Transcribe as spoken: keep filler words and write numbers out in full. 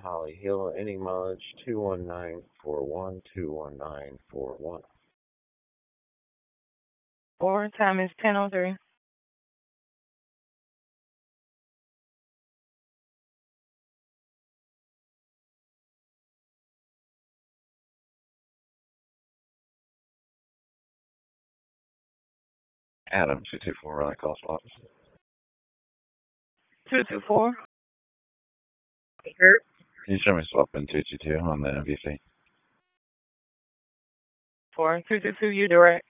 Holly Hill, any mileage two one nine four one, two one nine four one. Forward time is ten oh three. Adam, two two four, run a call swap. two two four. Can you show me swap in two two two on the M V C? four two two two, you direct.